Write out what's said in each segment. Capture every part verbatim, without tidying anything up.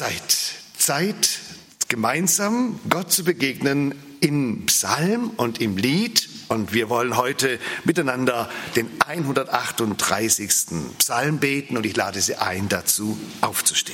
Zeit. Zeit, gemeinsam Gott zu begegnen im Psalm und im Lied. Und wir wollen heute miteinander den hundertachtunddreißigsten Psalm beten und ich lade Sie ein, dazu aufzustehen.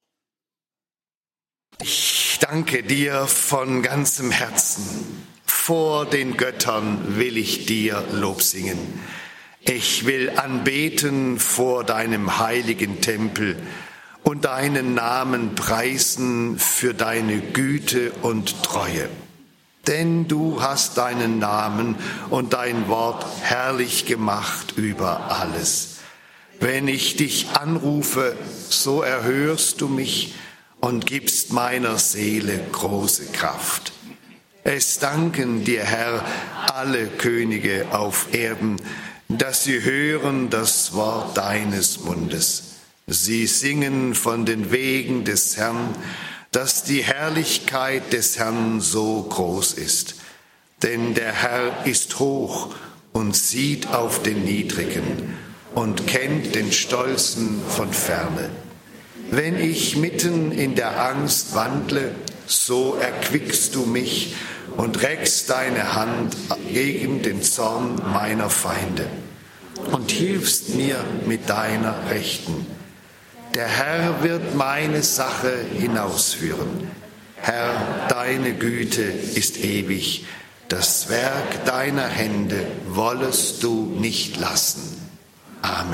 Ich danke dir von ganzem Herzen. Vor den Göttern will ich dir Lob singen. Ich will anbeten vor deinem heiligen Tempel und deinen Namen preisen für deine Güte und Treue. Denn du hast deinen Namen und dein Wort herrlich gemacht über alles. Wenn ich dich anrufe, so erhörst du mich und gibst meiner Seele große Kraft. Es danken dir, Herr, alle Könige auf Erden, dass sie hören das Wort deines Mundes. Sie singen von den Wegen des Herrn, dass die Herrlichkeit des Herrn so groß ist. Denn der Herr ist hoch und sieht auf den Niedrigen und kennt den Stolzen von ferne. Wenn ich mitten in der Angst wandle, so erquickst du mich und reckst deine Hand gegen den Zorn meiner Feinde und hilfst mir mit deiner Rechten. Der Herr wird meine Sache hinausführen. Herr, deine Güte ist ewig. Das Werk deiner Hände wollest du nicht lassen. Amen.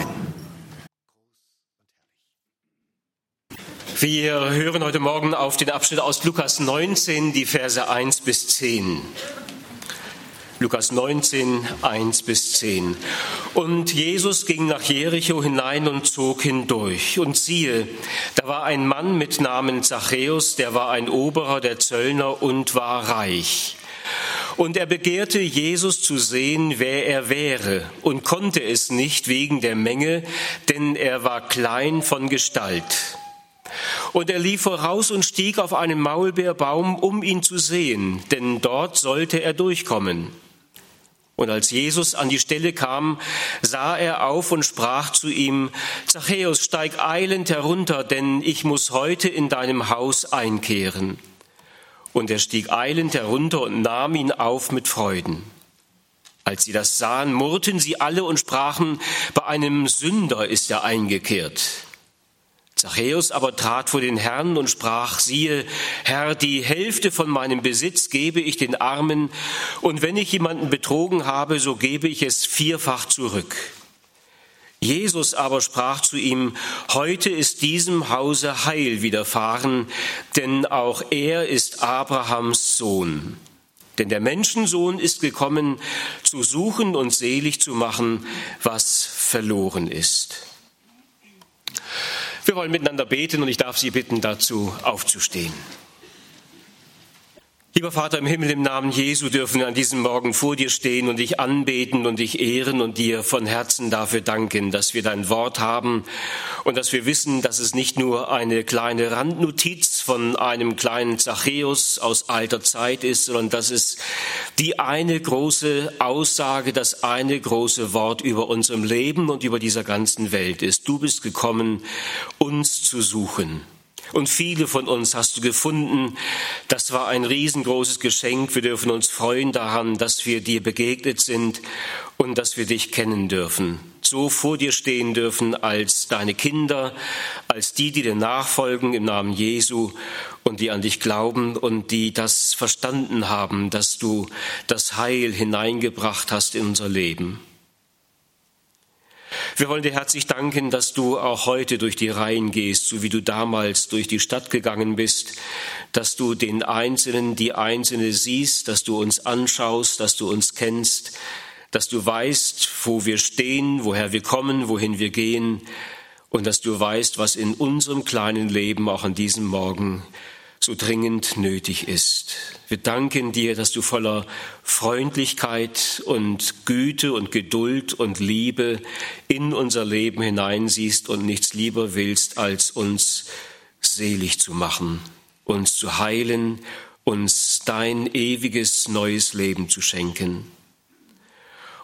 Wir hören heute Morgen auf den Abschnitt aus Lukas neunzehn, die Verse eins bis zehn. Lukas neunzehn, eins bis zehn. Und Jesus ging nach Jericho hinein und zog hindurch. Und siehe, da war ein Mann mit Namen Zachäus, der war ein Oberer der Zöllner und war reich. Und er begehrte, Jesus zu sehen, wer er wäre, und konnte es nicht wegen der Menge, denn er war klein von Gestalt. Und er lief voraus und stieg auf einen Maulbeerbaum, um ihn zu sehen, denn dort sollte er durchkommen. Und als Jesus an die Stelle kam, sah er auf und sprach zu ihm: Zachäus, steig eilend herunter, denn ich muss heute in deinem Haus einkehren. Und er stieg eilend herunter und nahm ihn auf mit Freuden. Als sie das sahen, murrten sie alle und sprachen: Bei einem Sünder ist er eingekehrt. Zachäus aber trat vor den Herrn und sprach: Siehe, Herr, die Hälfte von meinem Besitz gebe ich den Armen, und wenn ich jemanden betrogen habe, so gebe ich es vierfach zurück. Jesus aber sprach zu ihm: Heute ist diesem Hause Heil widerfahren, denn auch er ist Abrahams Sohn. Denn der Menschensohn ist gekommen, zu suchen und selig zu machen, was verloren ist. Wir wollen miteinander beten und ich darf Sie bitten, dazu aufzustehen. Lieber Vater im Himmel, im Namen Jesu dürfen wir an diesem Morgen vor dir stehen und dich anbeten und dich ehren und dir von Herzen dafür danken, dass wir dein Wort haben und dass wir wissen, dass es nicht nur eine kleine Randnotiz von einem kleinen Zachäus aus alter Zeit ist, sondern dass es die eine große Aussage, das eine große Wort über unserem Leben und über dieser ganzen Welt ist. Du bist gekommen, uns zu suchen. Und viele von uns hast du gefunden. Das war ein riesengroßes Geschenk. Wir dürfen uns freuen daran, dass wir dir begegnet sind und dass wir dich kennen dürfen. So vor dir stehen dürfen als deine Kinder, als die, die dir nachfolgen im Namen Jesu und die an dich glauben und die das verstanden haben, dass du das Heil hineingebracht hast in unser Leben. Wir wollen dir herzlich danken, dass du auch heute durch die Reihen gehst, so wie du damals durch die Stadt gegangen bist, dass du den Einzelnen, die Einzelne siehst, dass du uns anschaust, dass du uns kennst, dass du weißt, wo wir stehen, woher wir kommen, wohin wir gehen und dass du weißt, was in unserem kleinen Leben auch an diesem Morgen so dringend nötig ist. Wir danken dir, dass du voller Freundlichkeit und Güte und Geduld und Liebe in unser Leben hineinsiehst und nichts lieber willst, als uns selig zu machen, uns zu heilen, uns dein ewiges neues Leben zu schenken.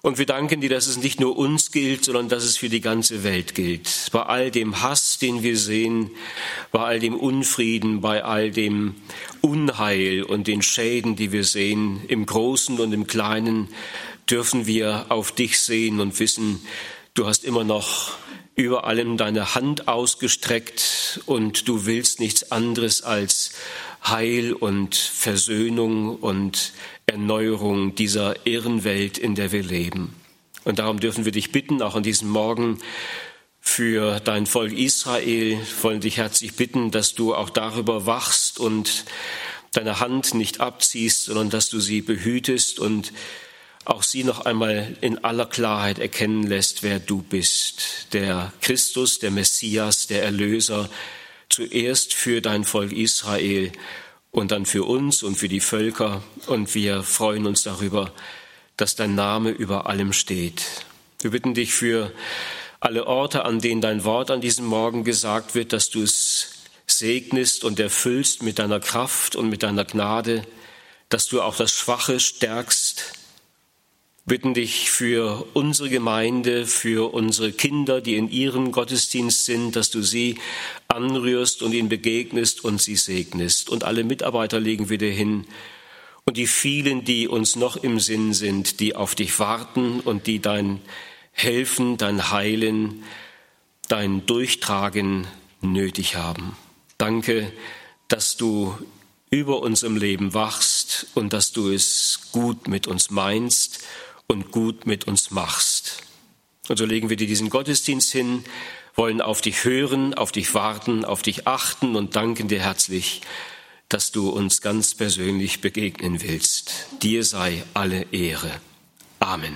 Und wir danken dir, dass es nicht nur uns gilt, sondern dass es für die ganze Welt gilt. Bei all dem Hass, den wir sehen, bei all dem Unfrieden, bei all dem Unheil und den Schäden, die wir sehen, im Großen und im Kleinen, dürfen wir auf dich sehen und wissen, du hast immer noch über allem deine Hand ausgestreckt und du willst nichts anderes als Heil und Versöhnung und Erneuerung dieser irren Welt, in der wir leben. Und darum dürfen wir dich bitten, auch an diesem Morgen für dein Volk Israel, wollen dich herzlich bitten, dass du auch darüber wachst und deine Hand nicht abziehst, sondern dass du sie behütest und auch sie noch einmal in aller Klarheit erkennen lässt, wer du bist. Der Christus, der Messias, der Erlöser, zuerst für dein Volk Israel und dann für uns und für die Völker. Und wir freuen uns darüber, dass dein Name über allem steht. Wir bitten dich für alle Orte, an denen dein Wort an diesem Morgen gesagt wird, dass du es segnest und erfüllst mit deiner Kraft und mit deiner Gnade, dass du auch das Schwache stärkst. Wir bitten dich für unsere Gemeinde, für unsere Kinder, die in ihrem Gottesdienst sind, dass du sie anrührst und ihnen begegnest und sie segnest. Und alle Mitarbeiter legen wir dir hin und die vielen, die uns noch im Sinn sind, die auf dich warten und die dein Helfen, dein Heilen, dein Durchtragen nötig haben. Danke, dass du über unserem Leben wachst und dass du es gut mit uns meinst und gut mit uns machst. Und so legen wir dir diesen Gottesdienst hin, wollen auf dich hören, auf dich warten, auf dich achten und danken dir herzlich, dass du uns ganz persönlich begegnen willst. Dir sei alle Ehre. Amen.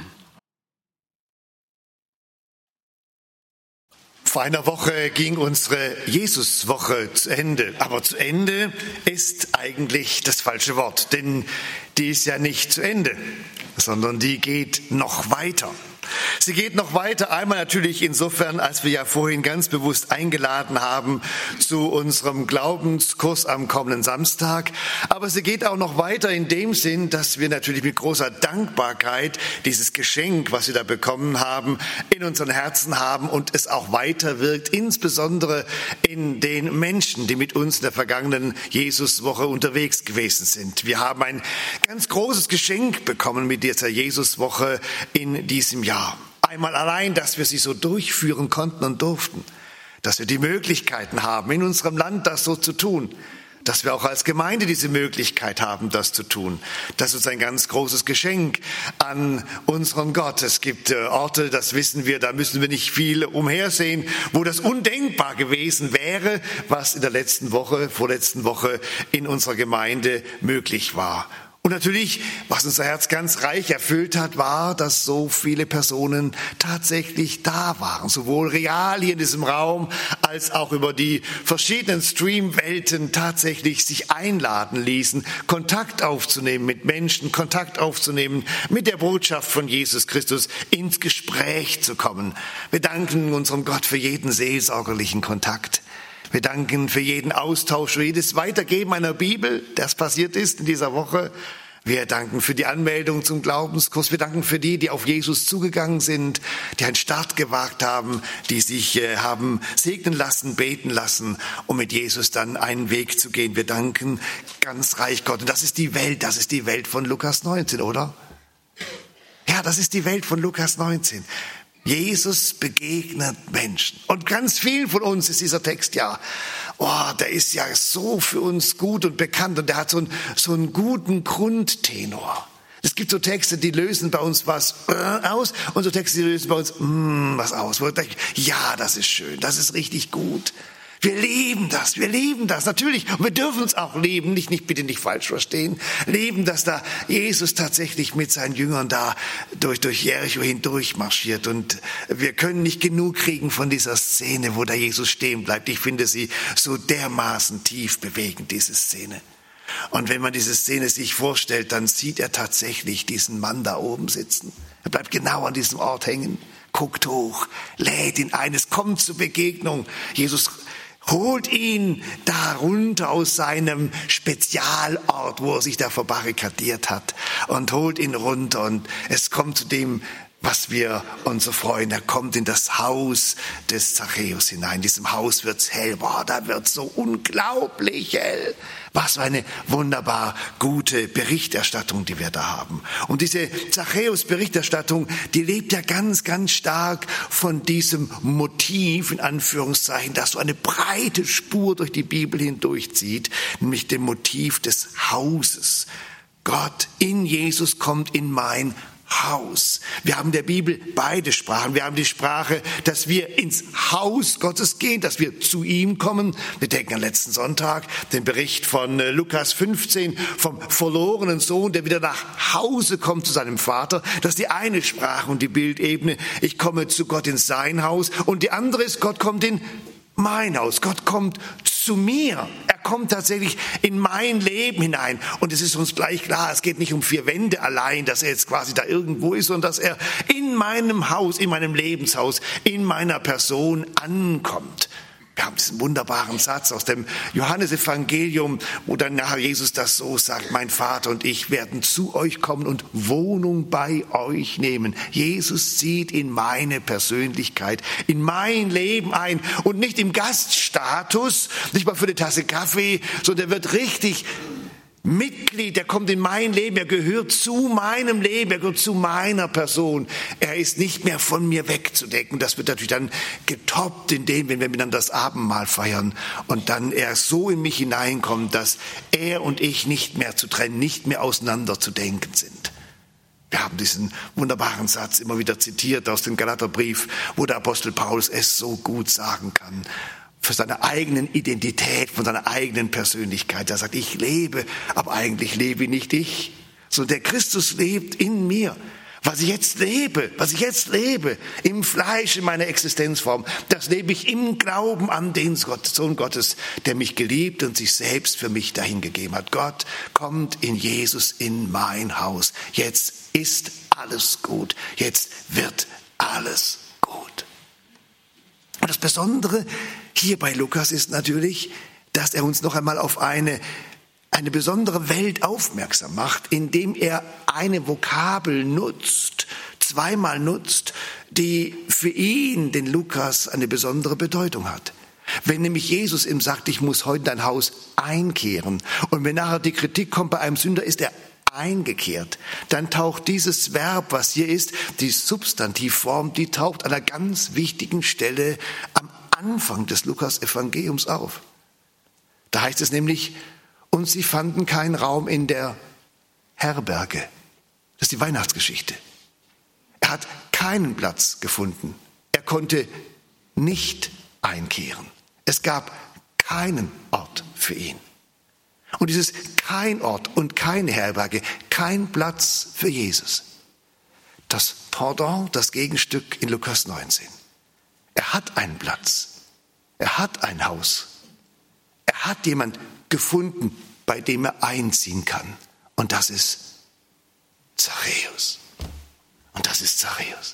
Vor einer Woche ging unsere Jesuswoche zu Ende. Aber zu Ende ist eigentlich das falsche Wort, denn die ist ja nicht zu Ende, sondern die geht noch weiter. Sie geht noch weiter, einmal natürlich insofern, als wir ja vorhin ganz bewusst eingeladen haben zu unserem Glaubenskurs am kommenden Samstag. Aber sie geht auch noch weiter in dem Sinn, dass wir natürlich mit großer Dankbarkeit dieses Geschenk, was wir da bekommen haben, in unseren Herzen haben und es auch weiter wirkt, insbesondere in den Menschen, die mit uns in der vergangenen Jesuswoche unterwegs gewesen sind. Wir haben ein ganz großes Geschenk bekommen mit dieser Jesuswoche in diesem Jahr. Einmal allein, dass wir sie so durchführen konnten und durften, dass wir die Möglichkeiten haben, in unserem Land das so zu tun, dass wir auch als Gemeinde diese Möglichkeit haben, das zu tun. Das ist uns ein ganz großes Geschenk an unseren Gott. Es gibt Orte, das wissen wir, da müssen wir nicht viel umhersehen, wo das undenkbar gewesen wäre, was in der letzten Woche, vorletzten Woche in unserer Gemeinde möglich war. Und natürlich, was unser Herz ganz reich erfüllt hat, war, dass so viele Personen tatsächlich da waren. Sowohl real hier in diesem Raum, als auch über die verschiedenen Streamwelten tatsächlich sich einladen ließen, Kontakt aufzunehmen mit Menschen, Kontakt aufzunehmen mit der Botschaft von Jesus Christus, ins Gespräch zu kommen. Wir danken unserem Gott für jeden seelsorgerlichen Kontakt. Wir danken für jeden Austausch, für jedes Weitergeben einer Bibel, das passiert ist in dieser Woche. Wir danken für die Anmeldung zum Glaubenskurs. Wir danken für die, die auf Jesus zugegangen sind, die einen Start gewagt haben, die sich äh, haben segnen lassen, beten lassen, um mit Jesus dann einen Weg zu gehen. Wir danken ganz reich Gott. Und das ist die Welt, das ist die Welt von Lukas neunzehn, oder? Ja, das ist die Welt von Lukas neunzehn. Jesus begegnet Menschen. Und ganz vielen von uns ist dieser Text ja, oh, der ist ja so für uns gut und bekannt und der hat so einen, so einen guten Grundtenor. Es gibt so Texte, die lösen bei uns was äh, aus und so Texte, die lösen bei uns mm, was aus. Wo ich denke, ja, das ist schön, das ist richtig gut. Wir lieben das, wir lieben das, natürlich. Und wir dürfen uns auch lieben, nicht, nicht, bitte nicht falsch verstehen. Lieben, dass da Jesus tatsächlich mit seinen Jüngern da durch, durch Jericho hindurch marschiert. Und wir können nicht genug kriegen von dieser Szene, wo da Jesus stehen bleibt. Ich finde sie so dermaßen tief bewegend, diese Szene. Und wenn man diese Szene sich vorstellt, dann sieht er tatsächlich diesen Mann da oben sitzen. Er bleibt genau an diesem Ort hängen, guckt hoch, lädt ihn ein, es kommt zur Begegnung. Jesus holt ihn da runter aus seinem Spezialort, wo er sich da verbarrikadiert hat, und holt ihn runter. Und es kommt zu dem, was wir uns so freuen. Er kommt in das Haus des Zachäus hinein. In diesem Haus wird's hell. Boah, da wird's so unglaublich hell. Was für eine wunderbar gute Berichterstattung, die wir da haben. Und diese Zachäus-Berichterstattung, die lebt ja ganz, ganz stark von diesem Motiv, in Anführungszeichen, das so eine breite Spur durch die Bibel hindurchzieht, nämlich dem Motiv des Hauses. Gott in Jesus kommt in mein Haus. Wir haben in der Bibel beide Sprachen. Wir haben die Sprache, dass wir ins Haus Gottes gehen, dass wir zu ihm kommen. Wir denken an letzten Sonntag, den Bericht von Lukas fünfzehn, vom verlorenen Sohn, der wieder nach Hause kommt zu seinem Vater. Das ist die eine Sprache und die Bildebene. Ich komme zu Gott in sein Haus. Und die andere ist, Gott kommt in mein Haus. Gott kommt zu mir. Er kommt tatsächlich in mein Leben hinein. Und es ist uns gleich klar, es geht nicht um vier Wände allein, dass er jetzt quasi da irgendwo ist, sondern dass er in meinem Haus, in meinem Lebenshaus, in meiner Person ankommt. Wir haben diesen wunderbaren Satz aus dem Johannesevangelium, wo dann nachher Jesus das so sagt: Mein Vater und ich werden zu euch kommen und Wohnung bei euch nehmen. Jesus zieht in meine Persönlichkeit, in mein Leben ein und nicht im Gaststatus, nicht mal für eine Tasse Kaffee, sondern er wird richtig Mitglied, er kommt in mein Leben, er gehört zu meinem Leben, er gehört zu meiner Person. Er ist nicht mehr von mir wegzudenken. Das wird natürlich dann getoppt, indem, wenn wir miteinander das Abendmahl feiern und dann er so in mich hineinkommt, dass er und ich nicht mehr zu trennen, nicht mehr auseinander zu denken sind. Wir haben diesen wunderbaren Satz immer wieder zitiert aus dem Galaterbrief, wo der Apostel Paulus es so gut sagen kann. Für seine eigenen Identität, von seiner eigenen Persönlichkeit. Er sagt, ich lebe, aber eigentlich lebe nicht ich, sondern der Christus lebt in mir. Was ich jetzt lebe, was ich jetzt lebe, im Fleisch, in meiner Existenzform, das lebe ich im Glauben an den Sohn Gottes, der mich geliebt und sich selbst für mich dahingegeben hat. Gott kommt in Jesus in mein Haus. Jetzt ist alles gut. Jetzt wird alles gut. Und das Besondere hier bei Lukas ist natürlich, dass er uns noch einmal auf eine, eine besondere Welt aufmerksam macht, indem er eine Vokabel nutzt, zweimal nutzt, die für ihn, den Lukas, eine besondere Bedeutung hat. Wenn nämlich Jesus ihm sagt, ich muss heute in dein Haus einkehren, und wenn nachher die Kritik kommt, bei einem Sünder ist er eingekehrt, dann taucht dieses Verb, was hier ist, die Substantivform, die taucht an einer ganz wichtigen Stelle am Anfang des Lukas-Evangeliums auf. Da heißt es nämlich, und sie fanden keinen Raum in der Herberge. Das ist die Weihnachtsgeschichte. Er hat keinen Platz gefunden. Er konnte nicht einkehren. Es gab keinen Ort für ihn. Und dieses kein Ort und keine Herberge, kein Platz für Jesus. Das Pendant, das Gegenstück in Lukas neunzehn. Er hat einen Platz. Er hat ein Haus. Er hat jemand gefunden, bei dem er einziehen kann. Und das ist Zachäus. Und das ist Zachäus.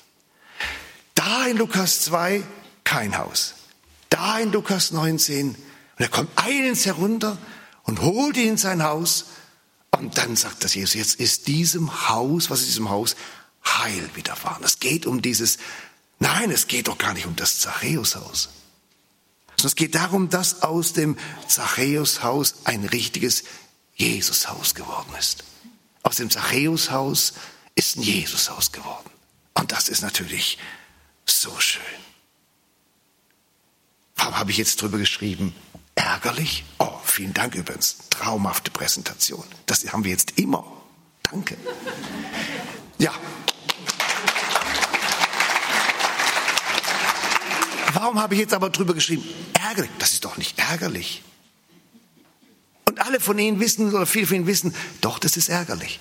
Da in Lukas zwei kein Haus. Da in Lukas neunzehn. Und er kommt eilends herunter und holt ihn in sein Haus. Und dann sagt das Jesus, jetzt ist diesem Haus, was ist diesem Haus? Heil widerfahren. Es geht um dieses, nein, es geht doch gar nicht um das Zachäus-Haus. Sondern es geht darum, dass aus dem Zachäus-Haus ein richtiges Jesus-Haus geworden ist. Aus dem Zachäus-Haus ist ein Jesus-Haus geworden. Und das ist natürlich so schön. Warum habe ich jetzt drüber geschrieben? Ärgerlich? Oh, vielen Dank übrigens. Traumhafte Präsentation. Das haben wir jetzt immer. Danke. Ja. Warum habe ich jetzt aber drüber geschrieben? Ärgerlich. Das ist doch nicht ärgerlich. Und alle von Ihnen wissen, oder viele von Ihnen wissen, doch, das ist ärgerlich.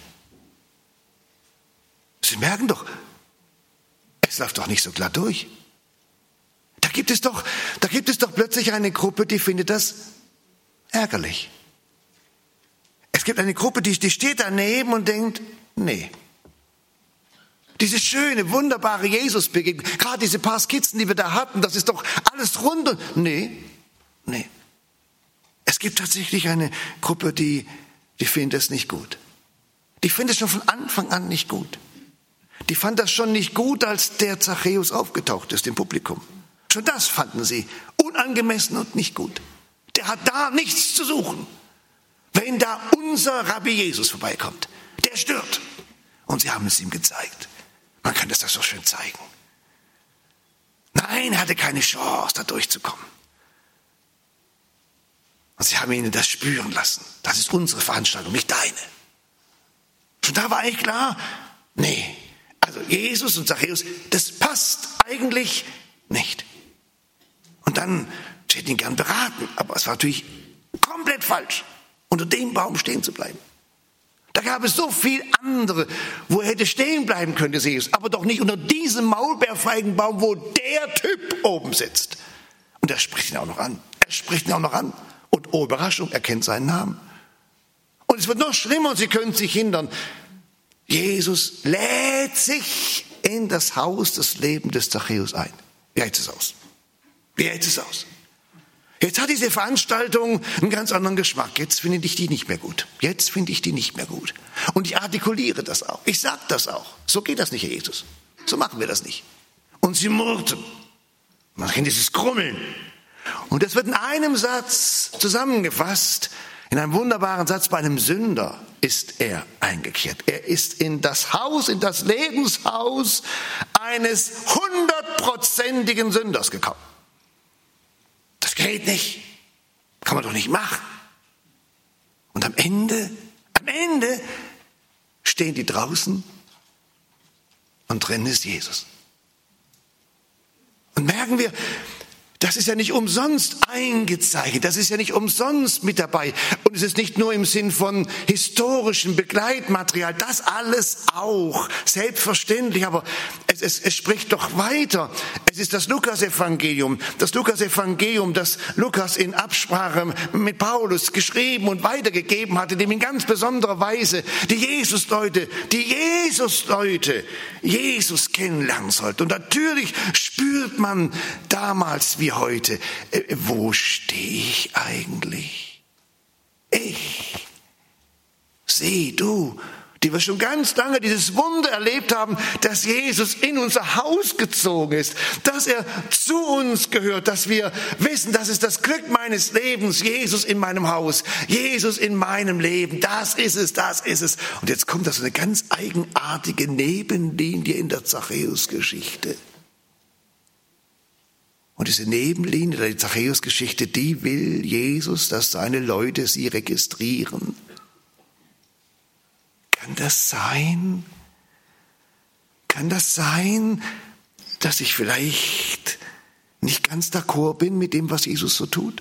Sie merken doch, es läuft doch nicht so glatt durch. Da gibt es doch, da gibt es doch plötzlich eine Gruppe, die findet das ärgerlich. Es gibt eine Gruppe, die, die steht daneben und denkt, nee. Diese schöne, wunderbare Jesus-Begegnung, gerade diese paar Skizzen, die wir da hatten, das ist doch alles rund. Und nee, nee. Es gibt tatsächlich eine Gruppe, die, die findet es nicht gut. Die findet es schon von Anfang an nicht gut. Die fanden das schon nicht gut, als der Zachäus aufgetaucht ist im Publikum. Schon das fanden sie unangemessen und nicht gut. Der hat da nichts zu suchen. Wenn da unser Rabbi Jesus vorbeikommt, der stört. Und sie haben es ihm gezeigt. Man kann das doch so schön zeigen. Nein, er hatte keine Chance, da durchzukommen. Und sie haben ihn das spüren lassen. Das ist unsere Veranstaltung, nicht deine. Schon da war eigentlich klar, nee, also Jesus und Zachäus, das passt eigentlich nicht. Und dann, ich hätte ihn gern beraten, aber es war natürlich komplett falsch, unter dem Baum stehen zu bleiben. Da gab es so viel andere, wo er hätte stehen bleiben können, des Jesus, aber doch nicht unter diesem Maulbeerfeigenbaum, wo der Typ oben sitzt. Und er spricht ihn auch noch an. Er spricht ihn auch noch an. Und oh Überraschung, er kennt seinen Namen. Und es wird noch schlimmer und sie können sich hindern. Jesus lädt sich in das Haus des Lebens des Zachäus ein. Wie hält es aus? Wie hält es aus? Jetzt hat diese Veranstaltung einen ganz anderen Geschmack. Jetzt finde ich die nicht mehr gut. Jetzt finde ich die nicht mehr gut. Und ich artikuliere das auch. Ich sage das auch. So geht das nicht, Herr Jesus. So machen wir das nicht. Und sie murrten. Man kennt dieses Grummeln. Und das wird in einem Satz zusammengefasst. In einem wunderbaren Satz, bei einem Sünder ist er eingekehrt. Er ist in das Haus, in das Lebenshaus eines hundertprozentigen Sünders gekommen. Das geht nicht. Kann man doch nicht machen. Und am Ende, am Ende stehen die draußen und drin ist Jesus. Und merken wir, das ist ja nicht umsonst eingezeichnet, das ist ja nicht umsonst mit dabei. Und es ist nicht nur im Sinn von historischem Begleitmaterial, das alles auch, selbstverständlich, aber es, es, es spricht doch weiter. Es ist das Lukas-Evangelium, das Lukas-Evangelium, das Lukas in Absprache mit Paulus geschrieben und weitergegeben hatte, dem in ganz besonderer Weise die Jesus-Leute, die Jesus-Leute, Jesus kennenlernen sollten. Und natürlich spürt man damals wie heute, äh, wo stehe ich eigentlich? Ich, sieh du, die wir schon ganz lange dieses Wunder erlebt haben, dass Jesus in unser Haus gezogen ist, dass er zu uns gehört, dass wir wissen, das ist das Glück meines Lebens, Jesus in meinem Haus, Jesus in meinem Leben, das ist es, das ist es. Und jetzt kommt das so eine ganz eigenartige Nebenlinie in der Zachäus-Geschichte. Und diese Nebenlinie der Zachäus-Geschichte, die will Jesus, dass seine Leute sie registrieren. Kann das sein? Kann das sein, dass ich vielleicht nicht ganz d'accord bin mit dem, was Jesus so tut?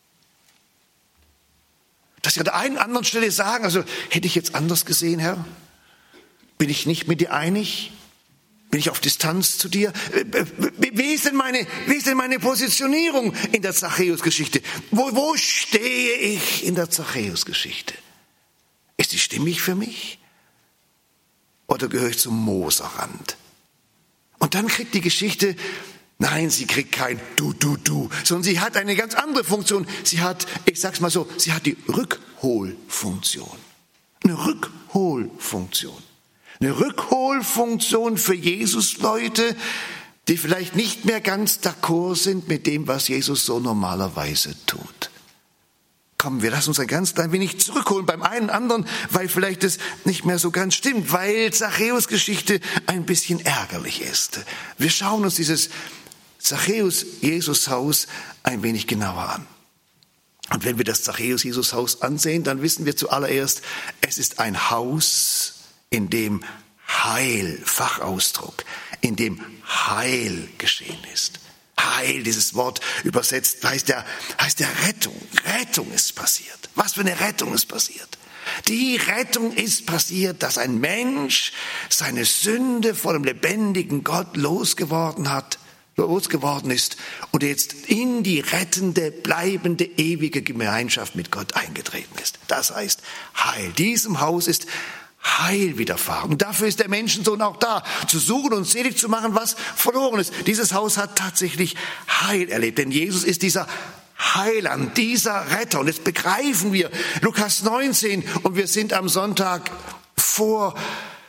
Dass Sie an der einen oder anderen Stelle sagen, also hätte ich jetzt anders gesehen, Herr? Bin ich nicht mit dir einig? Bin ich auf Distanz zu dir? Wie ist denn meine, wie ist denn meine Positionierung in der Zachäus-Geschichte? Wo, wo stehe ich in der Zachäus-Geschichte? Ist die stimmig für mich? Oder gehöre ich zum Moserrand? Und dann kriegt die Geschichte, nein, sie kriegt kein Du, Du, Du, sondern sie hat eine ganz andere Funktion. Sie hat, ich sag's mal so, sie hat die Rückholfunktion. Eine Rückholfunktion. Eine Rückholfunktion für Jesus-Leute, die vielleicht nicht mehr ganz d'accord sind mit dem, was Jesus so normalerweise tut. Komm, wir lassen uns ein ganz klein wenig zurückholen beim einen anderen, weil vielleicht es nicht mehr so ganz stimmt, weil Zachäus-Geschichte ein bisschen ärgerlich ist. Wir schauen uns dieses Zachäus-Jesus-Haus ein wenig genauer an. Und wenn wir das Zachäus-Jesus-Haus ansehen, dann wissen wir zuallererst, es ist ein Haus, in dem Heil, Fachausdruck, in dem Heil geschehen ist. Heil, dieses Wort übersetzt, heißt ja, heißt ja Rettung. Rettung ist passiert. Was für eine Rettung ist passiert? Die Rettung ist passiert, dass ein Mensch seine Sünde vor dem lebendigen Gott losgeworden hat, losgeworden ist und jetzt in die rettende, bleibende, ewige Gemeinschaft mit Gott eingetreten ist. Das heißt Heil. Diesem Haus ist Heil widerfahren. Und dafür ist der Menschensohn auch da, zu suchen und selig zu machen, was verloren ist. Dieses Haus hat tatsächlich Heil erlebt, denn Jesus ist dieser Heiland, dieser Retter. Und jetzt begreifen wir Lukas neunzehn und wir sind am Sonntag vor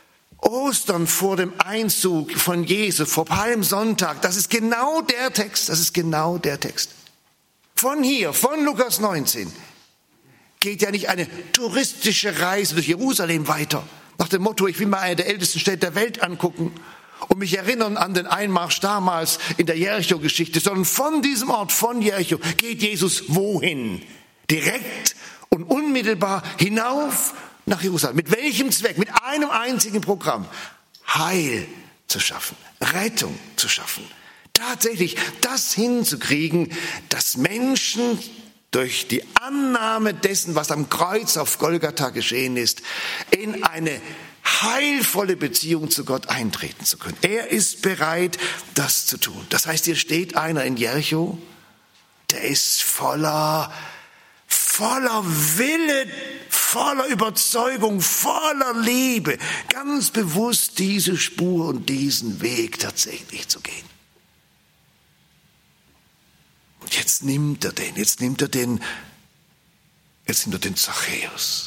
Ostern vor dem Einzug von Jesu, vor Palmsonntag, das ist genau der Text, das ist genau der Text. Von hier, von Lukas neunzehn, geht ja nicht eine touristische Reise durch Jerusalem weiter, nach dem Motto, ich will mal eine der ältesten Städte der Welt angucken und mich erinnern an den Einmarsch damals in der Jericho-Geschichte, sondern von diesem Ort, von Jericho, geht Jesus wohin? Direkt und unmittelbar hinauf nach Jerusalem. Mit welchem Zweck? Mit einem einzigen Programm. Heil zu schaffen, Rettung zu schaffen. Tatsächlich das hinzukriegen, dass Menschen durch die Annahme dessen, was am Kreuz auf Golgatha geschehen ist, in eine heilvolle Beziehung zu Gott eintreten zu können. Er ist bereit, das zu tun. Das heißt, hier steht einer in Jericho, der ist voller, voller Wille, voller Überzeugung, voller Liebe, ganz bewusst diese Spur und diesen Weg tatsächlich zu gehen. Und jetzt nimmt er den, jetzt nimmt er den, jetzt nimmt er den Zachäus.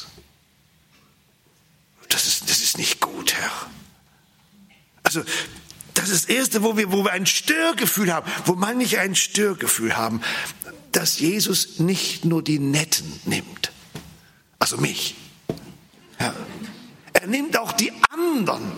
Das ist, das ist nicht gut, Herr. Also, das ist das Erste, wo wir, wo wir ein Störgefühl haben, wo manche ein Störgefühl haben, dass Jesus nicht nur die Netten nimmt, also mich. Ja. Er nimmt auch die anderen.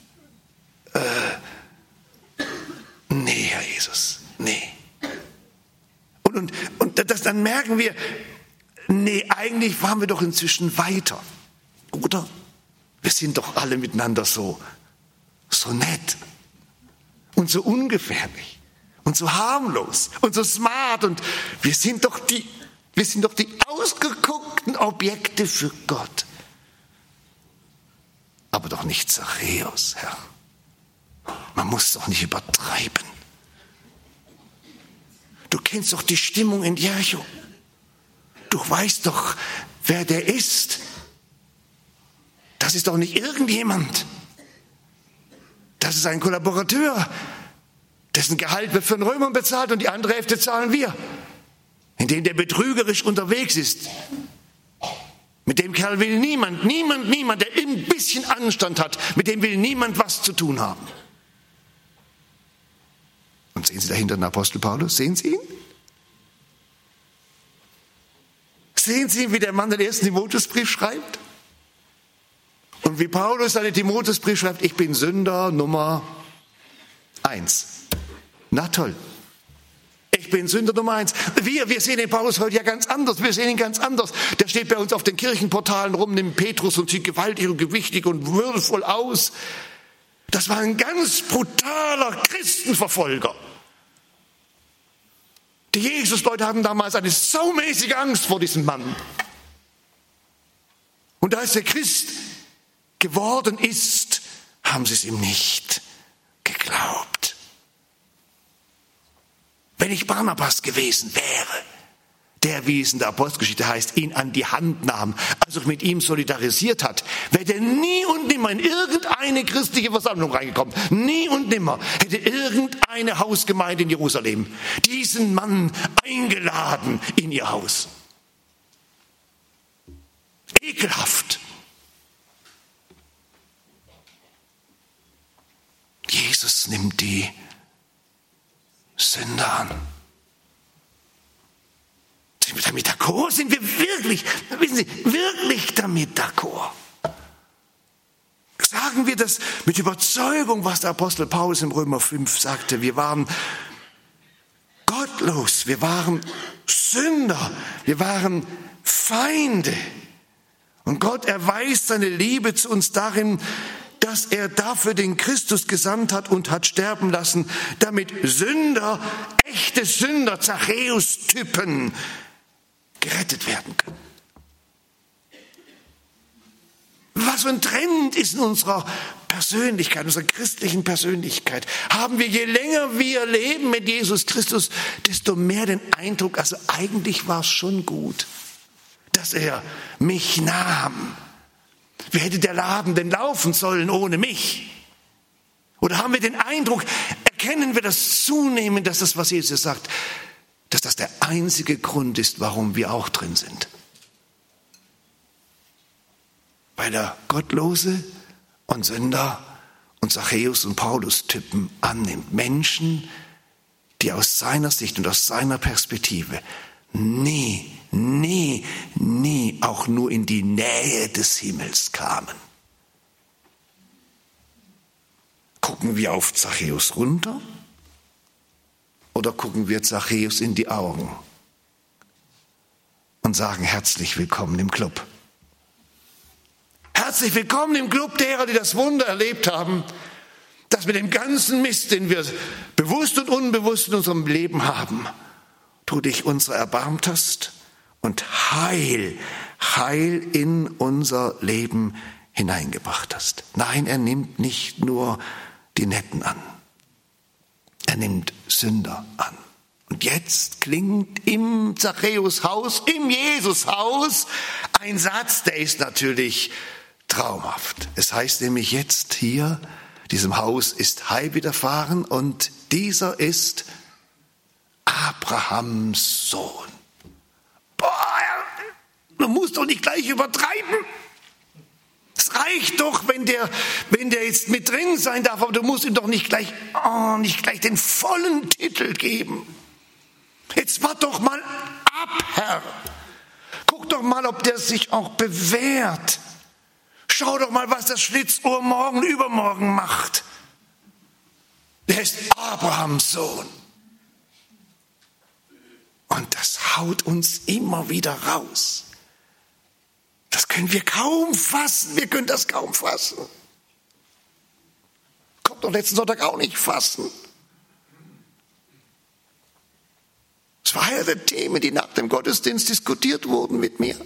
Äh, nee, Herr Jesus, nee. Und, und, und das, dann merken wir, nee, eigentlich waren wir doch inzwischen weiter, oder? Wir sind doch alle miteinander so, so nett und so ungefährlich und so harmlos und so smart und wir sind doch die, wir sind doch die ausgeguckten Objekte für Gott. Aber doch nicht Zachäus, Herr. Man muss doch nicht übertreiben. Du kennst doch die Stimmung in Jericho. Du weißt doch, wer der ist. Das ist doch nicht irgendjemand. Das ist ein Kollaborateur, dessen Gehalt wird von den Römern bezahlt und die andere Hälfte zahlen wir. In dem der betrügerisch unterwegs ist. Mit dem Kerl will niemand, niemand, niemand, der ein bisschen Anstand hat, mit dem will niemand was zu tun haben. Und sehen Sie dahinter den Apostel Paulus? Sehen Sie ihn? Sehen Sie ihn, wie der Mann den ersten Timotheusbrief schreibt? Und wie Paulus seinen Timotheusbrief schreibt, ich bin Sünder Nummer eins. Na toll. Ich bin Sünder Nummer eins. Wir, wir sehen den Paulus heute ja ganz anders. Wir sehen ihn ganz anders. Der steht bei uns auf den Kirchenportalen rum, nimmt Petrus und sieht gewaltig und gewichtig und würdevoll aus. Das war ein ganz brutaler Christenverfolger. Die Jesus-Leute hatten damals eine saumäßige Angst vor diesem Mann. Und als der Christ geworden ist, haben sie es ihm nicht geglaubt. Wenn ich Barnabas gewesen wäre, der, wie es in der Apostelgeschichte heißt, ihn an die Hand nahm, also mit ihm solidarisiert hat, wäre der nie und nimmer in irgendeine christliche Versammlung reingekommen. Nie und nimmer hätte irgendeine Hausgemeinde in Jerusalem diesen Mann eingeladen in ihr Haus. Ekelhaft. Jesus nimmt die Sünder an. Sind wir damit d'accord? Sind wir wirklich, wissen Sie, wirklich damit d'accord? Sagen wir das mit Überzeugung, was der Apostel Paulus im Römer fünf sagte. Wir waren gottlos, wir waren Sünder, wir waren Feinde. Und Gott erweist seine Liebe zu uns darin, dass er dafür den Christus gesandt hat und hat sterben lassen, damit Sünder, echte Sünder, Zachäus-Typen gerettet werden können. Was für ein Trend ist in unserer Persönlichkeit, unserer christlichen Persönlichkeit. Haben wir, je länger wir leben mit Jesus Christus, desto mehr den Eindruck, also eigentlich war es schon gut, dass er mich nahm. Wie hätte der Laden denn laufen sollen ohne mich? Oder haben wir den Eindruck, erkennen wir das zunehmend, dass das, was Jesus sagt, dass das der einzige Grund ist, warum wir auch drin sind? Weil der Gottlose und Sünder und Zachäus und Paulus-Typen annimmt. Menschen, die aus seiner Sicht und aus seiner Perspektive nie, nie, nie auch nur in die Nähe des Himmels kamen. Gucken wir auf Zachäus runter oder gucken wir Zachäus in die Augen und sagen herzlich willkommen im Club? Herzlich willkommen im Club derer, die das Wunder erlebt haben, dass mit dem ganzen Mist, den wir bewusst und unbewusst in unserem Leben haben, du dich unser erbarmt hast und Heil, Heil in unser Leben hineingebracht hast. Nein, er nimmt nicht nur die Netten an, er nimmt Sünder an. Und jetzt klingt im Zachäus-Haus, im Jesus-Haus, ein Satz, der ist natürlich traumhaft. Es heißt nämlich jetzt hier, diesem Haus ist Heil widerfahren und dieser ist Abrahams Sohn. Boah, man muss doch nicht gleich übertreiben. Es reicht doch, wenn der, wenn der jetzt mit drin sein darf, aber du musst ihm doch nicht gleich, oh, nicht gleich den vollen Titel geben. Jetzt wart doch mal ab, Herr. Guck doch mal, ob der sich auch bewährt. Schau doch mal, was das Schlitzohr morgen, übermorgen macht. Der ist Abrahams Sohn. Und das haut uns immer wieder raus. Das können wir kaum fassen. Wir können das kaum fassen. Kommt doch letzten Sonntag auch nicht fassen. Es war eine der Themen, die nach dem Gottesdienst diskutiert wurden mit mir.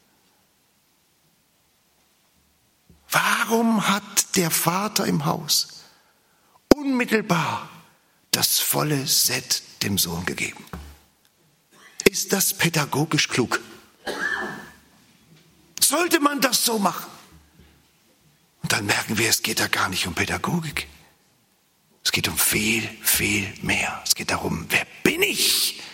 Warum hat der Vater im Haus unmittelbar das volle Set dem Sohn gegeben? Ist das pädagogisch klug? Sollte man das so machen? Und dann merken wir, es geht da gar nicht um Pädagogik. Es geht um viel, viel mehr. Es geht darum, wer bin ich?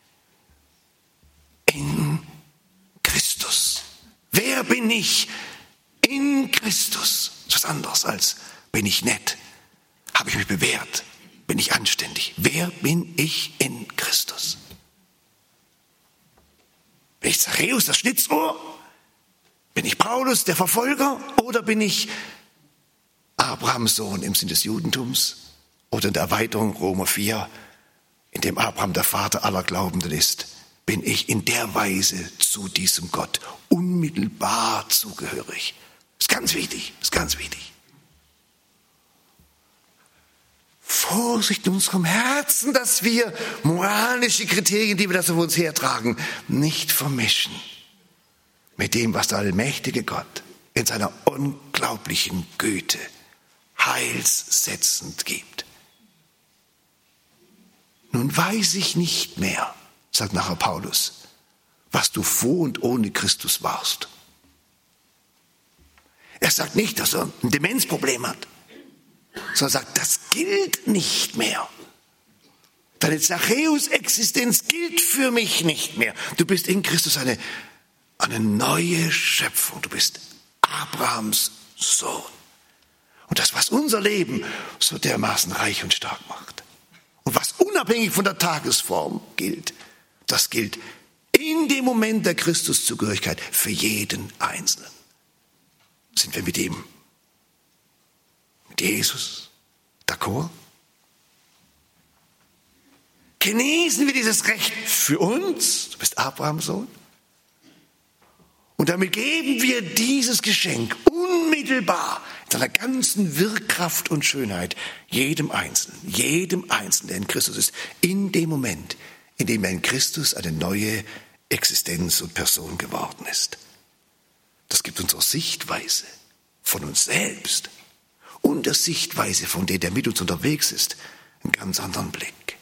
In Christus. Wer bin ich? In Christus. Das ist was anderes als, bin ich nett? Habe ich mich bewährt? Bin ich anständig? Wer bin ich in Christus? Bin ich Zachäus, das Schlitzohr? Bin ich Paulus, der Verfolger? Oder bin ich Abrahams Sohn im Sinn des Judentums? Oder in der Erweiterung Römer vier, in dem Abraham der Vater aller Glaubenden ist? Bin ich in der Weise zu diesem Gott unmittelbar zugehörig? Das ist ganz wichtig, das ist ganz wichtig. Vorsicht in unserem Herzen, dass wir moralische Kriterien, die wir das auf uns hertragen, nicht vermischen mit dem, was der allmächtige Gott in seiner unglaublichen Güte heilssetzend gibt. Nun weiß ich nicht mehr, sagt nachher Paulus, was du vor und ohne Christus warst. Er sagt nicht, dass er ein Demenzproblem hat, sondern sagt, das gilt nicht mehr. Deine Zachäus-Existenz gilt für mich nicht mehr. Du bist in Christus eine, eine neue Schöpfung. Du bist Abrahams Sohn. Und das, was unser Leben so dermaßen reich und stark macht und was unabhängig von der Tagesform gilt, das gilt in dem Moment der Christuszugehörigkeit für jeden Einzelnen. Sind wir mit ihm, mit Jesus, d'accord? Genießen wir dieses Recht für uns, du bist Abrahams Sohn, und damit geben wir dieses Geschenk unmittelbar in seiner ganzen Wirkkraft und Schönheit jedem Einzelnen, jedem Einzelnen, der in Christus ist, in dem Moment, in dem er in Christus eine neue Existenz und Person geworden ist. Das gibt unserer Sichtweise von uns selbst und der Sichtweise von dem, der mit uns unterwegs ist, einen ganz anderen Blick.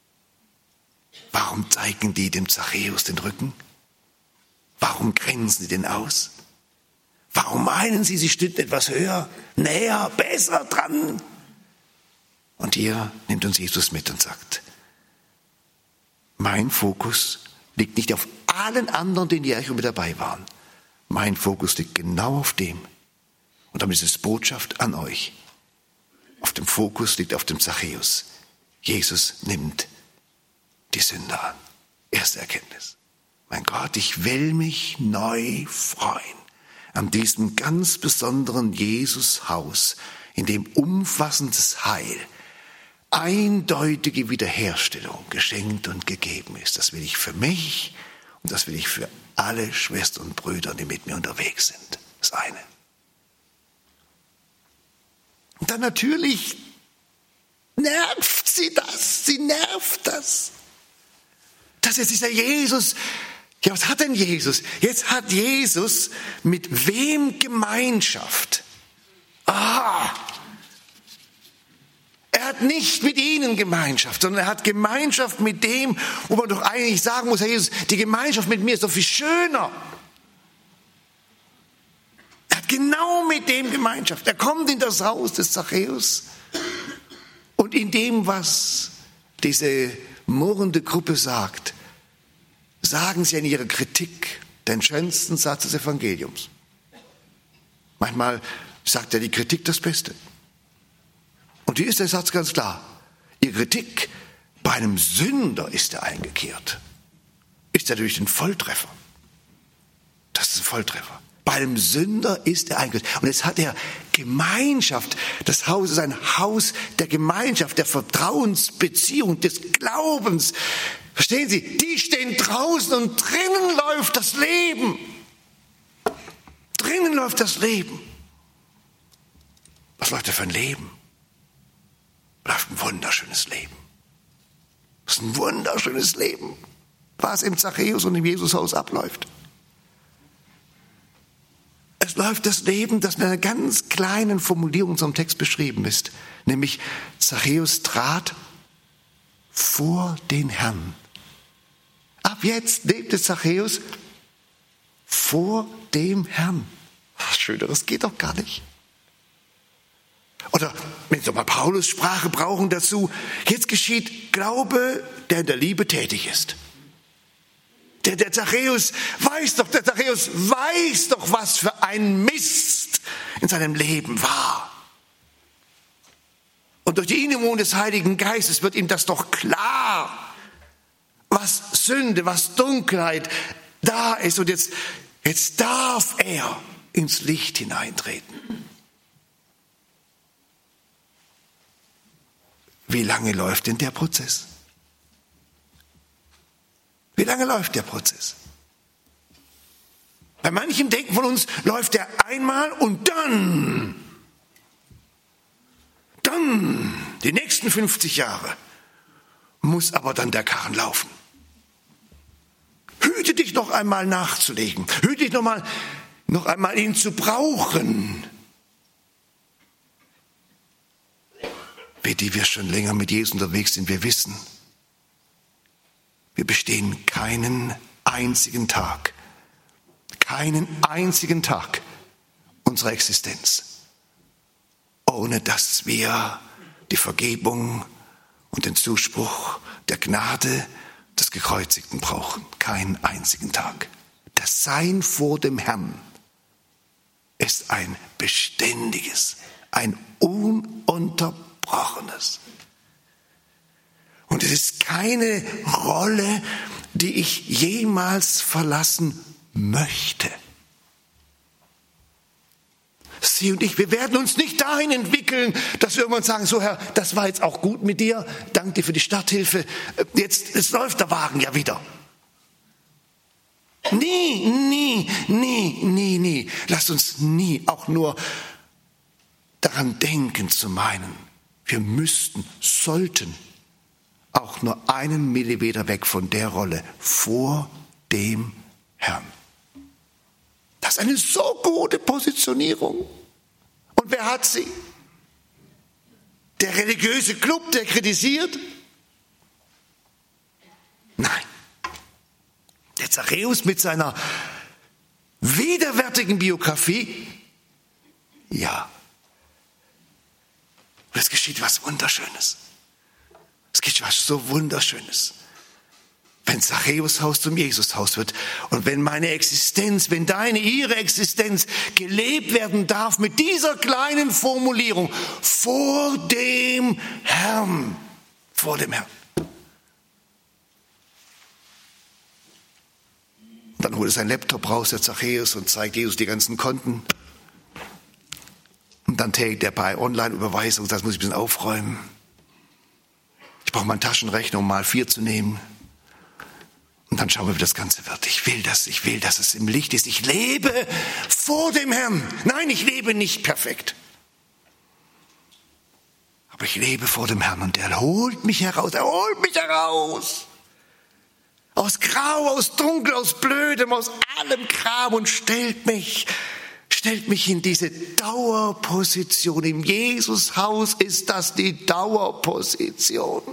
Warum zeigen die dem Zachäus den Rücken? Warum grenzen sie den aus? Warum meinen sie, sie stünden etwas höher, näher, besser dran? Und hier nimmt uns Jesus mit und sagt, mein Fokus liegt nicht auf allen anderen, die in Jericho mit dabei waren. Mein Fokus liegt genau auf dem. Und damit ist es Botschaft an euch. auf dem Fokus liegt auf dem Zachäus. Jesus nimmt die Sünder an. Erste Erkenntnis. Mein Gott, ich will mich neu freuen an diesem ganz besonderen Jesus-Haus, in dem umfassendes Heil, eindeutige Wiederherstellung geschenkt und gegeben ist. Das will ich für mich und das will ich für alle Schwestern und Brüder, die mit mir unterwegs sind. Das eine. Und dann natürlich nervt sie das, sie nervt das. Das ist dieser Jesus. Ja, was hat denn Jesus? Jetzt hat Jesus mit wem Gemeinschaft? Ah! Er hat nicht mit ihnen Gemeinschaft, sondern er hat Gemeinschaft mit dem, wo man doch eigentlich sagen muss, Herr Jesus, die Gemeinschaft mit mir ist doch viel schöner. Er hat genau mit dem Gemeinschaft. Er kommt in das Haus des Zachäus und in dem, was diese murrende Gruppe sagt, sagen sie in ihrer Kritik den schönsten Satz des Evangeliums. Manchmal sagt ja die Kritik das Beste. Und hier ist der Satz ganz klar. Ihre Kritik, bei einem Sünder ist er eingekehrt. Ist er durch den Volltreffer. Das ist ein Volltreffer. Bei einem Sünder ist er eingekehrt. Und jetzt hat er Gemeinschaft. Das Haus ist ein Haus der Gemeinschaft, der Vertrauensbeziehung, des Glaubens. Verstehen Sie? Die stehen draußen und drinnen läuft das Leben. Drinnen läuft das Leben. Was läuft da für ein Leben? Läuft ein wunderschönes Leben. Das ist ein wunderschönes Leben, was im Zachäus und im Jesushaus abläuft. Es läuft das Leben, das mit einer ganz kleinen Formulierung in unserem Text beschrieben ist. Nämlich Zachäus trat vor den Herrn. Ab jetzt lebte Zachäus vor dem Herrn. Was Schöneres geht doch gar nicht. Oder wenn Sie mal Paulus Sprache brauchen dazu, jetzt geschieht Glaube, der in der Liebe tätig ist. Der, der Zachäus weiß doch, der Zachäus weiß doch, was für ein Mist in seinem Leben war. Und durch die Innewohnung des Heiligen Geistes wird ihm das doch klar, was Sünde, was Dunkelheit da ist. Und jetzt, jetzt darf er ins Licht hineintreten. Wie lange läuft denn der Prozess? Wie lange läuft der Prozess? Bei manchen denken von uns läuft er einmal und dann, dann, die nächsten fünfzig Jahre, muss aber dann der Karren laufen. Hüte dich noch einmal nachzulegen. Hüte dich noch mal, noch einmal ihn zu brauchen. Wir, die wir schon länger mit Jesus unterwegs sind, wir wissen, wir bestehen keinen einzigen Tag, keinen einzigen Tag unserer Existenz, ohne dass wir die Vergebung und den Zuspruch der Gnade des Gekreuzigten brauchen. Keinen einzigen Tag. Das Sein vor dem Herrn ist ein beständiges, ein ununterbrochenes. Und es ist keine Rolle, die ich jemals verlassen möchte. Sie und ich, wir werden uns nicht dahin entwickeln, dass wir irgendwann sagen, so Herr, das war jetzt auch gut mit dir, danke dir für die Starthilfe, jetzt, jetzt läuft der Wagen ja wieder. Nie, nie, nie, nie, nie. Lasst uns nie auch nur daran denken zu meinen, wir müssten, sollten auch nur einen Millimeter weg von der Rolle vor dem Herrn. Das ist eine so gute Positionierung. Und wer hat sie? Der religiöse Club, der kritisiert? Nein. Der Zachäus mit seiner widerwärtigen Biografie? Ja. Und es geschieht was Wunderschönes. Es geschieht was so Wunderschönes. wenn Zachäus-Haus zum Jesus-Haus wird und wenn meine Existenz, wenn deine, ihre Existenz gelebt werden darf mit dieser kleinen Formulierung, vor dem Herrn, vor dem Herrn. Dann holt er seinen Laptop raus, der Zachäus, und zeigt Jesus die ganzen Konten. Und dann tätigt er bei Online-Überweisung, das muss ich ein bisschen aufräumen. Ich brauche mal einen Taschenrechner, um mal vier zu nehmen. Und dann schauen wir, wie das Ganze wird. Ich will das, ich will, dass es im Licht ist. Ich lebe vor dem Herrn. Nein, ich lebe nicht perfekt. Aber ich lebe vor dem Herrn und er holt mich heraus, er holt mich heraus. Aus Grau, aus Dunkel, aus Blödem, aus allem Kram und stellt mich, stellt mich in diese Dauerposition. Im Jesushaus ist das die Dauerposition.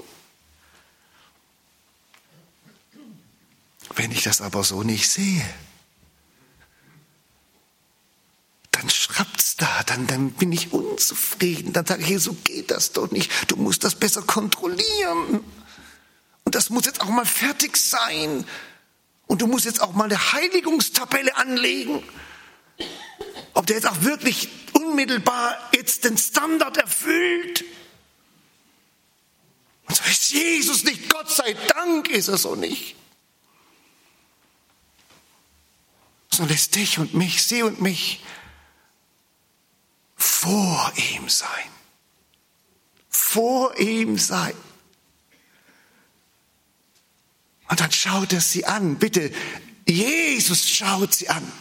Wenn ich das aber so nicht sehe, dann schrappt's da, dann, dann bin ich unzufrieden. Dann sage ich, hey, so geht das doch nicht. Du musst das besser kontrollieren. Und das muss jetzt auch mal fertig sein. Und du musst jetzt auch mal eine Heiligungstabelle anlegen. Ob der jetzt auch wirklich unmittelbar jetzt den Standard erfüllt. Und so ist Jesus nicht, Gott sei Dank ist er so nicht. So lässt dich und mich, sie und mich vor ihm sein. Vor ihm sein. Und dann schaut er sie an. Bitte, Jesus schaut sie an.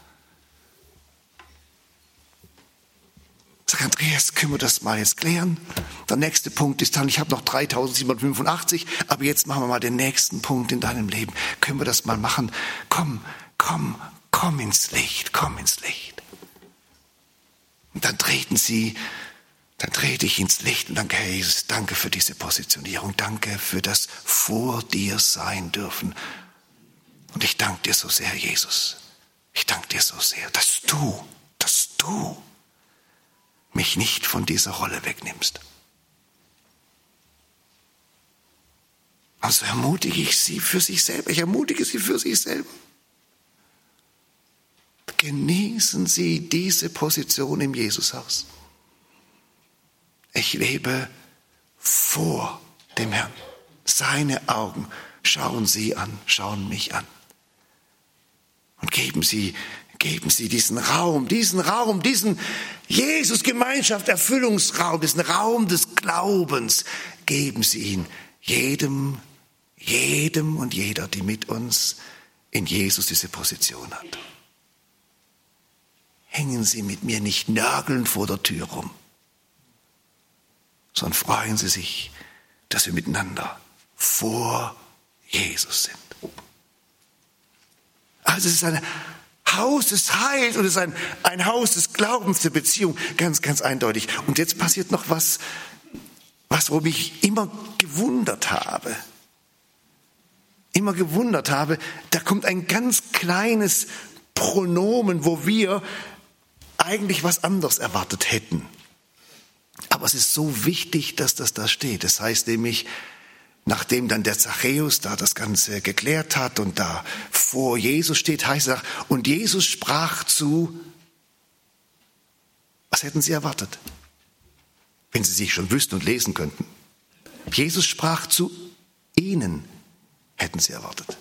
Sag, Andreas, können wir das mal jetzt klären? Der nächste Punkt ist dann, ich habe noch dreitausendsiebenhundertfünfundachtzig, aber jetzt machen wir mal den nächsten Punkt in deinem Leben. Können wir das mal machen? Komm, komm, komm ins Licht, komm ins Licht. Und dann treten sie, dann trete ich ins Licht und danke, Herr Jesus, danke für diese Positionierung, danke für das vor dir sein dürfen. Und ich danke dir so sehr, Jesus. Ich danke dir so sehr, dass du, dass du mich nicht von dieser Rolle wegnimmst. Also ermutige ich sie für sich selber, ich ermutige sie für sich selber. Genießen Sie diese Position im Jesushaus. Ich lebe vor dem Herrn. Seine Augen schauen Sie an, schauen mich an. Und geben Sie, geben Sie diesen Raum, diesen Raum, diesen Jesus-Gemeinschaft, Erfüllungsraum, diesen Raum des Glaubens, geben Sie ihn jedem, jedem und jeder, die mit uns in Jesus diese Position hat. Hängen Sie mit mir nicht nörgelnd vor der Tür rum, sondern freuen Sie sich, dass wir miteinander vor Jesus sind. Also es ist ein Haus des Heils und es ist ein, ein Haus des Glaubens, der Beziehung, ganz, ganz eindeutig. Und jetzt passiert noch was, was, worum ich immer gewundert habe. Immer gewundert habe, da kommt ein ganz kleines Pronomen, wo wir eigentlich was anderes erwartet hätten. Aber es ist so wichtig, dass das da steht. Das heißt nämlich, nachdem dann der Zachäus da das Ganze geklärt hat und da vor Jesus steht, heißt es, und Jesus sprach zu, was hätten Sie erwartet? Wenn Sie sich schon wüssten und lesen könnten. Jesus sprach zu ihnen, hätten Sie erwartet.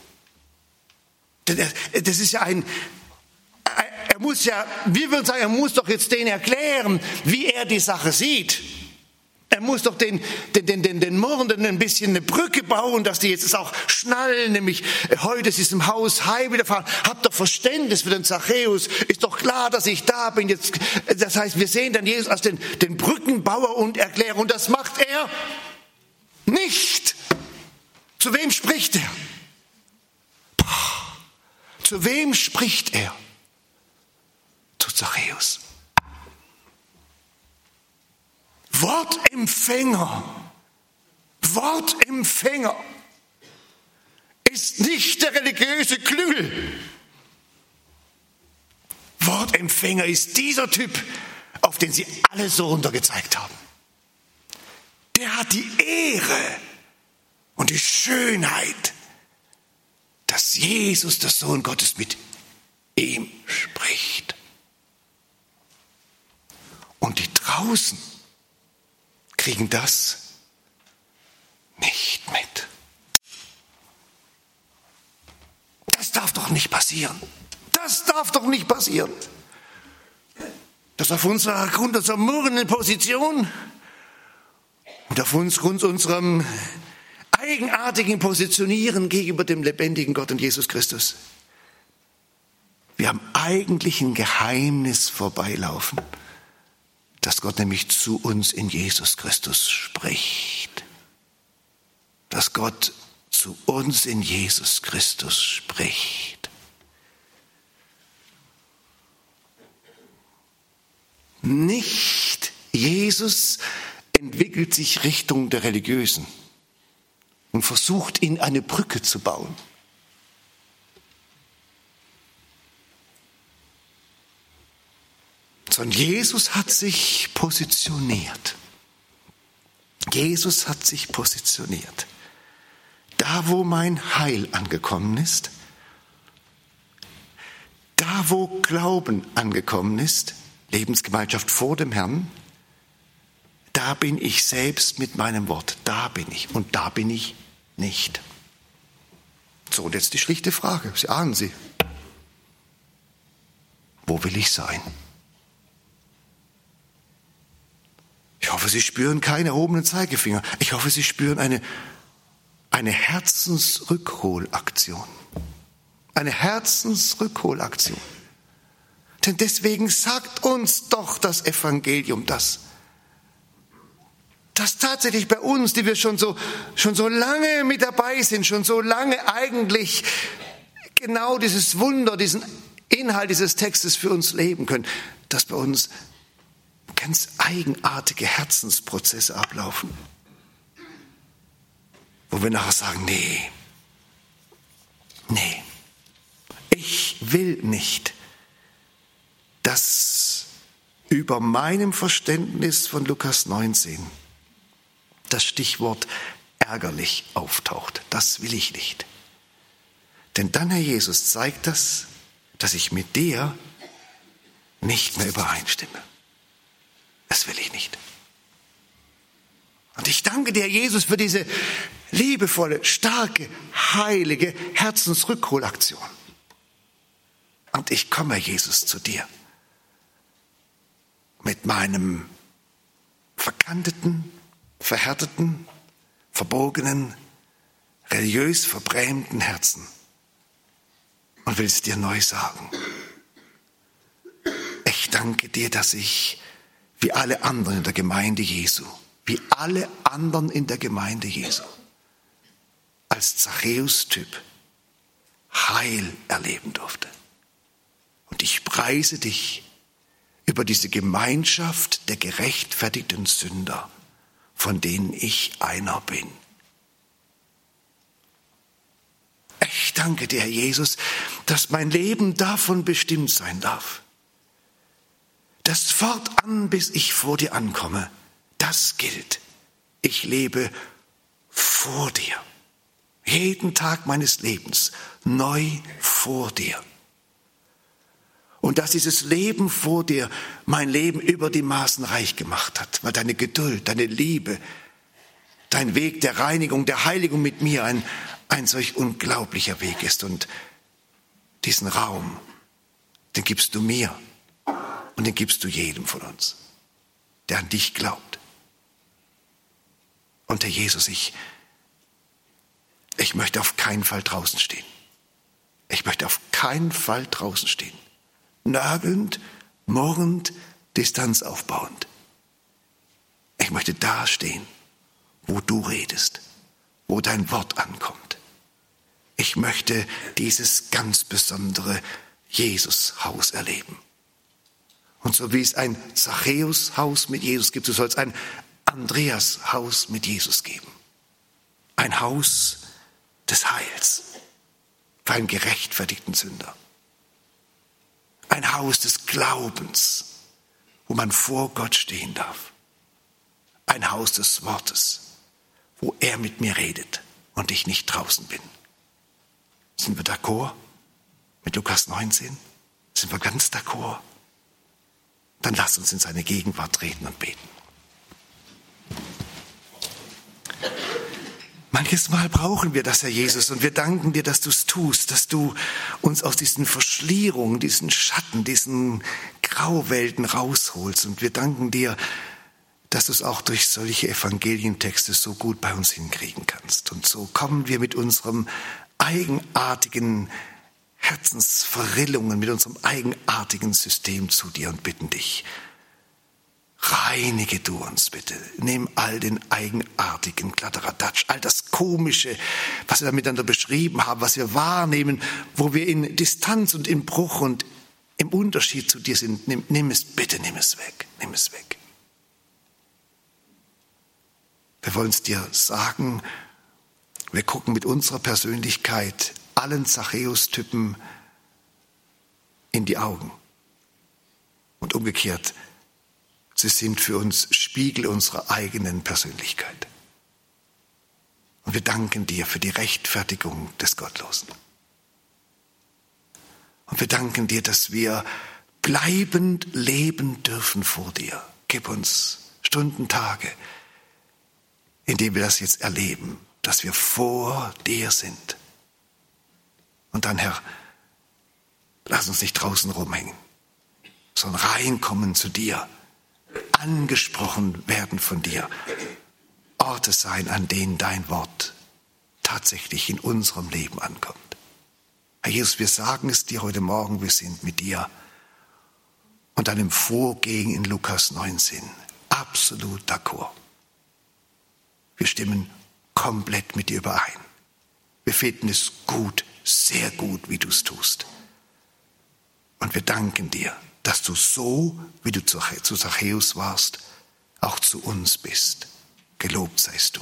Das ist ja ein, er muss ja, wir würden sagen, er muss doch jetzt denen erklären, wie er die Sache sieht. Er muss doch den, den, den, den, den Mordenden ein bisschen eine Brücke bauen, dass die jetzt es auch schnallen, nämlich heute ist es im Haus heim widerfahren. Habt doch Verständnis für den Zachäus. Ist doch klar, dass ich da bin. Jetzt, das heißt, wir sehen dann Jesus als den, den Brückenbauer und Erklärer. Und das macht er nicht. Zu wem spricht er? Boah. Zu wem spricht er? Zu Zachäus. Wortempfänger, Wortempfänger ist nicht der religiöse Klüngel. Wortempfänger ist dieser Typ, auf den sie alle so runtergezeigt haben. Der hat die Ehre und die Schönheit dass Jesus, der Sohn Gottes, mit ihm spricht. Und die draußen kriegen das nicht mit. Das darf doch nicht passieren. Das darf doch nicht passieren. Dass auf unserer, Grund unserer murrenden Position und auf uns, Grund unserem eigenartigen Positionieren gegenüber dem lebendigen Gott und Jesus Christus, wir am eigentlichen Geheimnis vorbeilaufen, dass Gott nämlich zu uns in Jesus Christus spricht. Dass Gott zu uns in Jesus Christus spricht. Nicht Jesus entwickelt sich Richtung der Religiösen und versucht, ihnen eine Brücke zu bauen. Sondern Jesus hat sich positioniert. Jesus hat sich positioniert. Da, wo mein Heil angekommen ist, da, wo Glauben angekommen ist, Lebensgemeinschaft vor dem Herrn, da bin ich selbst mit meinem Wort. Da bin ich und da bin ich nicht. So, und jetzt die schlichte Frage. Sie ahnen sie. Wo will ich sein? Ich hoffe, Sie spüren keinen erhobenen Zeigefinger. Ich hoffe, Sie spüren eine, eine Herzensrückholaktion. Eine Herzensrückholaktion. Denn deswegen sagt uns doch das Evangelium das. Dass tatsächlich bei uns, die wir schon so, schon so lange mit dabei sind, schon so lange eigentlich genau dieses Wunder, diesen Inhalt dieses Textes für uns leben können, dass bei uns ganz eigenartige Herzensprozesse ablaufen, wo wir nachher sagen, nee, nee, ich will nicht, dass über meinem Verständnis von Lukas neunzehn das Stichwort ärgerlich auftaucht. Das will ich nicht. Denn dann, Herr Jesus, zeigt das, dass ich mit dir nicht mehr übereinstimme. Das will ich nicht. Und ich danke dir, Jesus, für diese liebevolle, starke, heilige Herzensrückholaktion. Und ich komme, Jesus, zu dir mit meinem verkanteten, verhärteten, verbogenen, religiös verbrämten Herzen und will es dir neu sagen. Ich danke dir, dass ich wie alle anderen in der Gemeinde Jesu, wie alle anderen in der Gemeinde Jesu, als Zachäus-Typ Heil erleben durfte. Und ich preise dich über diese Gemeinschaft der gerechtfertigten Sünder, von denen ich einer bin. Ich danke dir, Herr Jesus, dass mein Leben davon bestimmt sein darf. Das fortan, bis ich vor dir ankomme, das gilt. Ich lebe vor dir. Jeden Tag meines Lebens neu vor dir. Und dass dieses Leben vor dir mein Leben über die Maßen reich gemacht hat, weil deine Geduld, deine Liebe, dein Weg der Reinigung, der Heiligung mit mir ein, ein solch unglaublicher Weg ist. Und diesen Raum, den gibst du mir und den gibst du jedem von uns, der an dich glaubt. Und Herr Jesus, ich, ich möchte auf keinen Fall draußen stehen. Ich möchte auf keinen Fall draußen stehen. Nörgelnd, murrend, Distanz aufbauend. Ich möchte da stehen, wo du redest, wo dein Wort ankommt. Ich möchte dieses ganz besondere Jesus-Haus erleben. Und so wie es ein Zachäus-Haus mit Jesus gibt, so soll es ein Andreas-Haus mit Jesus geben. Ein Haus des Heils für einen gerechtfertigten Sünder. Ein Haus des Glaubens, wo man vor Gott stehen darf. Ein Haus des Wortes, wo er mit mir redet und ich nicht draußen bin. Sind wir d'accord mit Lukas neunzehn? Sind wir ganz d'accord? Dann lass uns in seine Gegenwart treten und beten. Manches Mal brauchen wir das, Herr Jesus, und wir danken dir, dass du es tust, dass du uns aus diesen Verschlierungen, diesen Schatten, diesen Grauwelten rausholst. Und wir danken dir, dass du es auch durch solche Evangelientexte so gut bei uns hinkriegen kannst. Und so kommen wir mit unserem eigenartigen Herzensverrillungen, mit unserem eigenartigen System zu dir und bitten dich, reinige du uns bitte. Nimm all den eigenartigen Kladderadatsch, all das Komische, was wir da miteinander beschrieben haben, was wir wahrnehmen, wo wir in Distanz und im Bruch und im Unterschied zu dir sind. Nimm, nimm es, bitte nimm es weg, nimm es weg. Wir wollen es dir sagen, wir gucken mit unserer Persönlichkeit allen Zachäus-Typen in die Augen. Und umgekehrt, sie sind für uns Spiegel unserer eigenen Persönlichkeit. Und wir danken dir für die Rechtfertigung des Gottlosen. Und wir danken dir, dass wir bleibend leben dürfen vor dir. Gib uns Stunden, Tage, in denen wir das jetzt erleben, dass wir vor dir sind. Und dann, Herr, lass uns nicht draußen rumhängen, sondern reinkommen zu dir, angesprochen werden von dir, Orte sein, an denen dein Wort tatsächlich in unserem Leben ankommt. Herr Jesus, wir sagen es dir heute Morgen, wir sind mit dir und deinem Vorgehen in Lukas neunzehn absolut d'accord. Wir stimmen komplett mit dir überein. Wir finden es gut, sehr gut, wie du es tust. Und wir danken dir, dass du so, wie du zu Zachäus warst, auch zu uns bist. Gelobt seist du.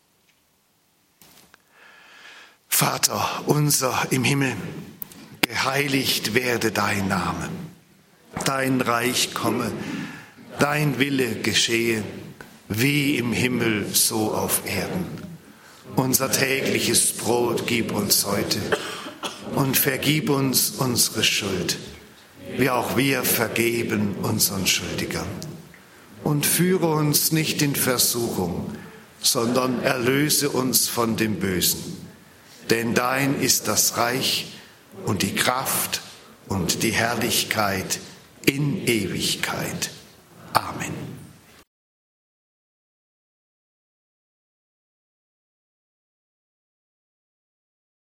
Vater unser im Himmel, geheiligt werde dein Name. Dein Reich komme, dein Wille geschehe, wie im Himmel, so auf Erden. Unser tägliches Brot gib uns heute und vergib uns unsere Schuld, wie auch wir vergeben unseren Schuldigern. Und führe uns nicht in Versuchung, sondern erlöse uns von dem Bösen. Denn dein ist das Reich und die Kraft und die Herrlichkeit in Ewigkeit. Amen.